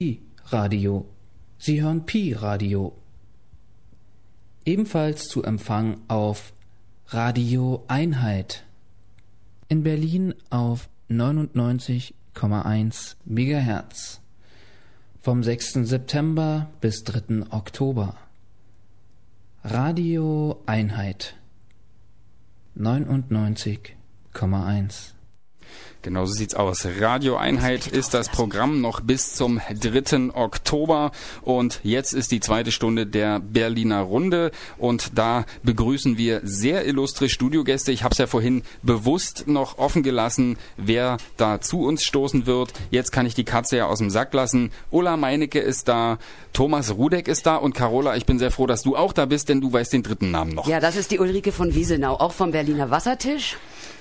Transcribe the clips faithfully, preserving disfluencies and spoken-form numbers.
Pi-Radio. Sie hören Pi-Radio. Ebenfalls zu Empfang auf Radio Einheit. In Berlin auf neunundneunzig Komma eins Megahertz. Vom sechsten September bis dritten Oktober. Radio Einheit. neunundneunzig Komma eins. Genau so sieht's aus. Radio Einheit ist das Programm noch bis zum dritten Oktober und jetzt ist die zweite Stunde der Berliner Runde und da begrüßen wir sehr illustre Studiogäste. Ich habe es ja vorhin bewusst noch offen gelassen, wer da zu uns stoßen wird. Jetzt kann ich die Katze ja aus dem Sack lassen. Ulla Meinecke ist da, Thomas Rudek ist da und Carola, ich bin sehr froh, dass du auch da bist, denn du weißt den dritten Namen noch. Ja, das ist die Ulrike von Wiesenau, auch vom Berliner Wassertisch.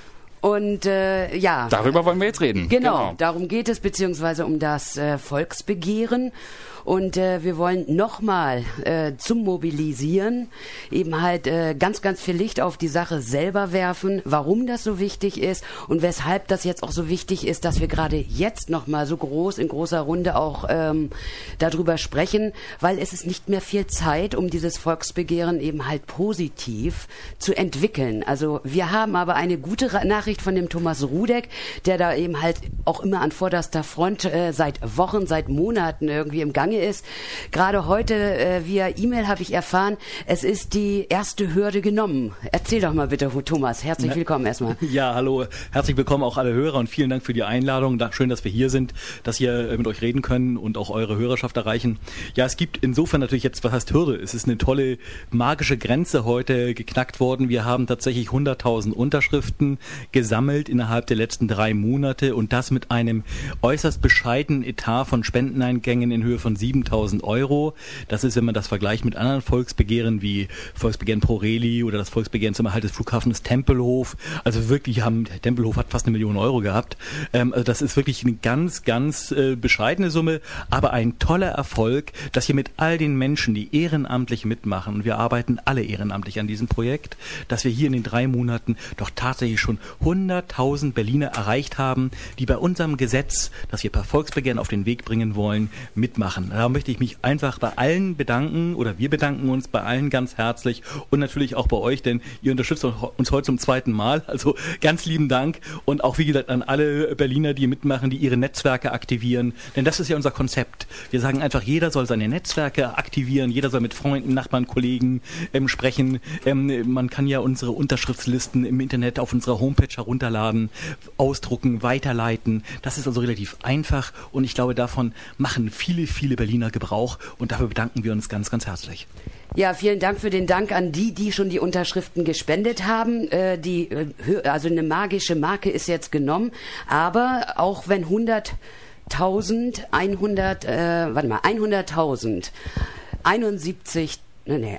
Und äh, ja. Darüber wollen wir jetzt reden. Genau, genau. Darum geht es, beziehungsweise um das äh, Volksbegehren. Und äh, wir wollen nochmal äh, zum Mobilisieren eben halt äh, ganz, ganz viel Licht auf die Sache selber werfen, warum das so wichtig ist und weshalb das jetzt auch so wichtig ist, dass wir gerade jetzt nochmal so groß in großer Runde auch ähm, darüber sprechen, weil es ist nicht mehr viel Zeit, um dieses Volksbegehren eben halt positiv zu entwickeln. Also wir haben aber eine gute Nachricht von dem Thomas Rudek, der da eben halt auch immer an vorderster Front äh, seit Wochen, seit Monaten irgendwie im Gange ist. Gerade heute äh, via E-Mail habe ich erfahren, es ist die erste Hürde genommen. Erzähl doch mal bitte, Thomas. Herzlich willkommen erstmal. Ja, hallo. Herzlich willkommen auch alle Hörer und vielen Dank für die Einladung. Schön, dass wir hier sind, dass wir mit euch reden können und auch eure Hörerschaft erreichen. Ja, es gibt insofern natürlich jetzt, was heißt Hürde? Es ist eine tolle magische Grenze heute geknackt worden. Wir haben tatsächlich hunderttausend Unterschriften gesammelt innerhalb der letzten drei Monate und das mit einem äußerst bescheidenen Etat von Spendeneingängen in Höhe von siebentausend Euro. Das ist, wenn man das vergleicht mit anderen Volksbegehren wie Volksbegehren Pro Reli oder das Volksbegehren zum Erhalt des Flughafens Tempelhof. Also wirklich haben, der Tempelhof hat fast eine Million Euro gehabt. Ähm, also das ist wirklich eine ganz, ganz äh, bescheidene Summe, aber ein toller Erfolg, dass hier mit all den Menschen, die ehrenamtlich mitmachen, und wir arbeiten alle ehrenamtlich an diesem Projekt, dass wir hier in den drei Monaten doch tatsächlich schon hunderttausend Berliner erreicht haben, die bei unserem Gesetz, das wir per Volksbegehren auf den Weg bringen wollen, mitmachen. Da möchte ich mich einfach bei allen bedanken oder wir bedanken uns bei allen ganz herzlich und natürlich auch bei euch, denn ihr unterstützt uns heute zum zweiten Mal. Also ganz lieben Dank und auch wie gesagt an alle Berliner, die mitmachen, die ihre Netzwerke aktivieren, denn das ist ja unser Konzept. Wir sagen einfach, jeder soll seine Netzwerke aktivieren, jeder soll mit Freunden, Nachbarn, Kollegen ähm, sprechen. Ähm, man kann ja unsere Unterschriftslisten im Internet auf unserer Homepage herunterladen, ausdrucken, weiterleiten. Das ist also relativ einfach und ich glaube, davon machen viele, viele Berliner Gebrauch und dafür bedanken wir uns ganz, ganz herzlich. Ja, vielen Dank für den Dank an die, die schon die Unterschriften gespendet haben. Äh, die, also eine magische Marke ist jetzt genommen, aber auch wenn hunderttausend, hundert, äh, warte mal, hunderttausend, einundsiebzig, nee,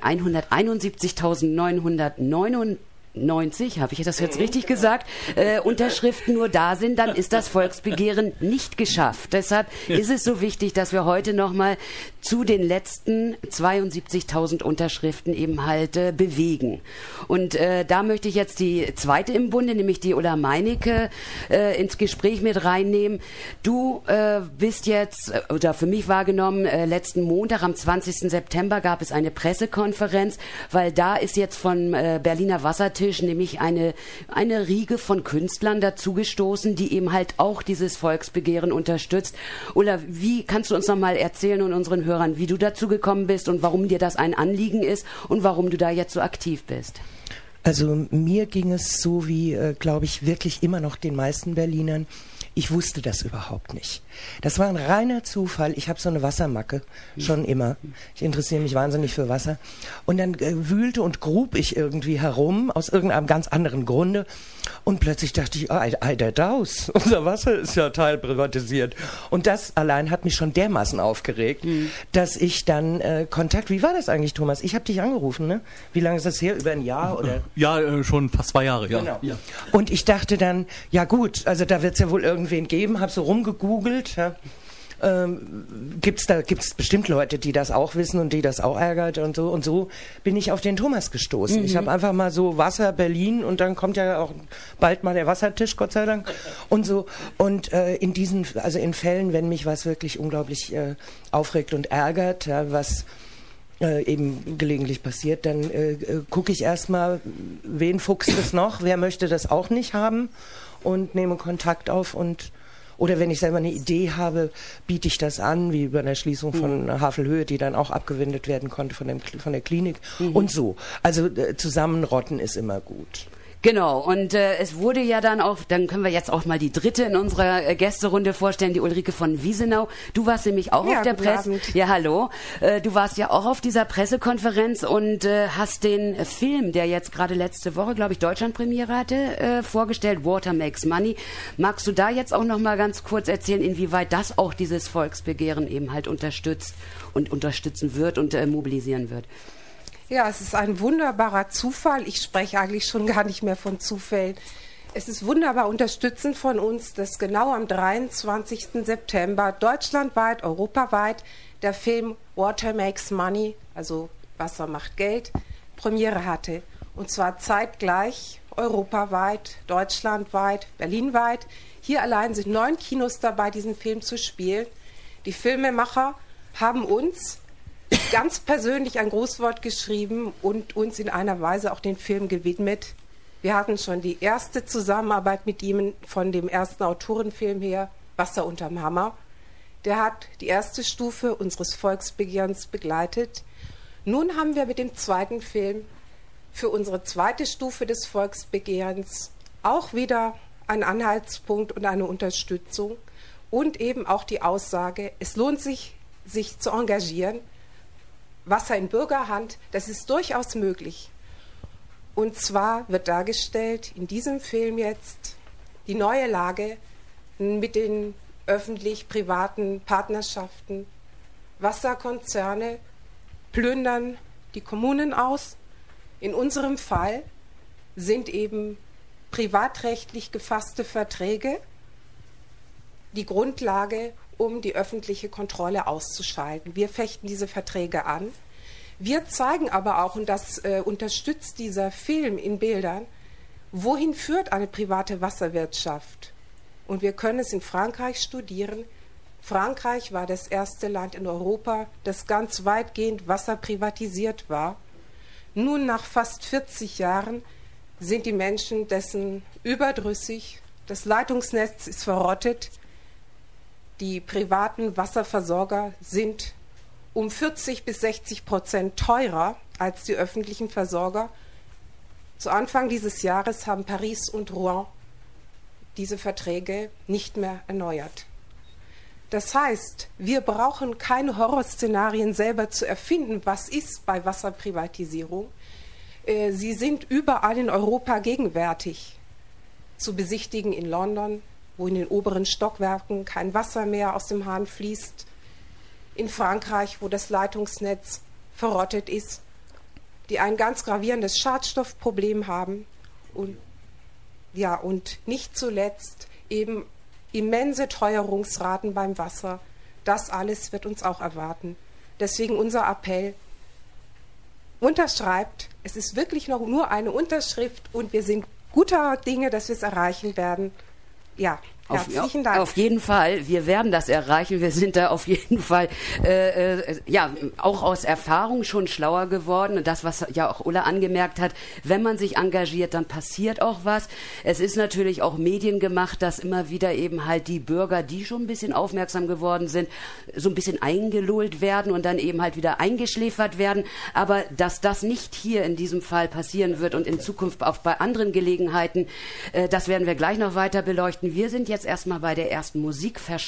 hunderteinundsiebzigtausendneunhundertneunundneunzig habe ich das jetzt richtig gesagt, äh, Unterschriften nur da sind, dann ist das Volksbegehren nicht geschafft. Deshalb ist es so wichtig, dass wir heute nochmal zu den letzten zweiundsiebzigtausend Unterschriften eben halt äh, bewegen. Und äh, da möchte ich jetzt die zweite im Bunde, nämlich die Ulla Meinecke, äh, ins Gespräch mit reinnehmen. Du äh, bist jetzt, oder für mich wahrgenommen, äh, letzten Montag am zwanzigsten September gab es eine Pressekonferenz, weil da ist jetzt von äh, Berliner Wassertisch nämlich eine, eine Riege von Künstlern dazugestoßen, die eben halt auch dieses Volksbegehren unterstützt. Ulla, wie kannst du uns nochmal erzählen und unseren Hörern, wie du dazu gekommen bist und warum dir das ein Anliegen ist und warum du da jetzt so aktiv bist? Also mir ging es so wie, äh, glaube ich, wirklich immer noch den meisten Berlinern. Ich wusste das überhaupt nicht. Das war ein reiner Zufall. Ich habe so eine Wassermacke, schon immer. Ich interessiere mich wahnsinnig für Wasser. Und dann äh, wühlte und grub ich irgendwie herum, aus irgendeinem ganz anderen Grunde. Und plötzlich dachte ich, ah, ei, der Daus, unser Wasser ist ja teilprivatisiert. Und das allein hat mich schon dermaßen aufgeregt, mhm. dass ich dann äh, Kontakt, wie war das eigentlich, Thomas? Ich habe dich angerufen, ne? Wie lange ist das her? Über ein Jahr? Oder? Ja, äh, schon fast zwei Jahre, ja. Genau. ja. Und ich dachte dann, ja gut, also da wird es ja wohl irgendwen geben, habe so rumgegoogelt, ja. ähm, gibt's da gibt's bestimmt Leute, die das auch wissen und die das auch ärgert und so. Und so bin ich auf den Thomas gestoßen. Mhm. Ich habe einfach mal so Wasser Berlin und dann kommt ja auch bald mal der Wassertisch, Gott sei Dank. Und so. Und äh, in diesen, also in Fällen, wenn mich was wirklich unglaublich äh, aufregt und ärgert, ja, was äh, eben gelegentlich passiert, dann äh, äh, gucke ich erstmal, wen fuchst es noch, wer möchte das auch nicht haben und nehme Kontakt auf und oder wenn ich selber eine Idee habe, biete ich das an, wie bei der Schließung von mhm. Havelhöhe, die dann auch abgewendet werden konnte von, dem, von der Klinik mhm. und so. Also äh, zusammenrotten ist immer gut. Genau, und äh, es wurde ja dann auch, dann können wir jetzt auch mal die dritte in unserer äh, Gästerunde vorstellen, die Ulrike von Wiesenau. Du warst nämlich auch ja, auf der Presse. Ja, hallo. Äh, du warst ja auch auf dieser Pressekonferenz und äh, hast den Film, der jetzt gerade letzte Woche, glaube ich, Deutschlandpremiere hatte, äh, vorgestellt, Water Makes Money. Magst du da jetzt auch noch mal ganz kurz erzählen, inwieweit das auch dieses Volksbegehren eben halt unterstützt und unterstützen wird und äh, mobilisieren wird? Ja, es ist ein wunderbarer Zufall. Ich spreche eigentlich schon gar nicht mehr von Zufällen. Es ist wunderbar unterstützend von uns, dass genau am dreiundzwanzigsten September deutschlandweit, europaweit der Film Water Makes Money, also Wasser macht Geld, Premiere hatte. Und zwar zeitgleich, europaweit, deutschlandweit, berlinweit. Hier allein sind neun Kinos dabei, diesen Film zu spielen. Die Filmemacher haben uns ganz persönlich ein Grußwort geschrieben und uns in einer Weise auch den Film gewidmet. Wir hatten schon die erste Zusammenarbeit mit ihm von dem ersten Autorenfilm her, Wasser unterm Hammer. Der hat die erste Stufe unseres Volksbegehrens begleitet. Nun haben wir mit dem zweiten Film für unsere zweite Stufe des Volksbegehrens auch wieder einen Anhaltspunkt und eine Unterstützung und eben auch die Aussage, es lohnt sich, sich zu engagieren. Wasser in Bürgerhand, das ist durchaus möglich. Und zwar wird dargestellt in diesem Film jetzt die neue Lage mit den öffentlich-privaten Partnerschaften. Wasserkonzerne plündern die Kommunen aus. In unserem Fall sind eben privatrechtlich gefasste Verträge die Grundlage, um die öffentliche Kontrolle auszuschalten. Wir fechten diese Verträge an. Wir zeigen aber auch, und das äh, unterstützt dieser Film in Bildern, wohin führt eine private Wasserwirtschaft. Und wir können es in Frankreich studieren. Frankreich war das erste Land in Europa, das ganz weitgehend Wasser privatisiert war. Nun, nach fast vierzig Jahren, sind die Menschen dessen überdrüssig. Das Leitungsnetz ist verrottet. Die privaten Wasserversorger sind um vierzig bis sechzig Prozent teurer als die öffentlichen Versorger. Zu Anfang dieses Jahres haben Paris und Rouen diese Verträge nicht mehr erneuert. Das heißt, wir brauchen keine Horrorszenarien selber zu erfinden. Was ist bei Wasserprivatisierung? Äh, sie sind überall in Europa gegenwärtig. Zu besichtigen in London, wo in den oberen Stockwerken kein Wasser mehr aus dem Hahn fließt. In Frankreich, wo das Leitungsnetz verrottet ist, die ein ganz gravierendes Schadstoffproblem haben. Und, ja, und nicht zuletzt eben immense Teuerungsraten beim Wasser. Das alles wird uns auch erwarten. Deswegen unser Appell: Unterschreibt. Es ist wirklich noch nur eine Unterschrift und wir sind guter Dinge, dass wir es erreichen werden. Ja, herzlichen auf, Dank. Auf jeden Fall, wir werden das erreichen. Wir sind da auf jeden Fall äh, äh, ja auch aus Erfahrung schon schlauer geworden. Und das, was ja auch Ulla angemerkt hat, wenn man sich engagiert, dann passiert auch was. Es ist natürlich auch mediengemacht, dass immer wieder eben halt die Bürger, die schon ein bisschen aufmerksam geworden sind, so ein bisschen eingelullt werden und dann eben halt wieder eingeschläfert werden. Aber dass das nicht hier in diesem Fall passieren wird und in Zukunft auch bei anderen Gelegenheiten, äh, das werden wir gleich noch weiter beleuchten. Wir sind jetzt erstmal bei der ersten Musikverschaltung.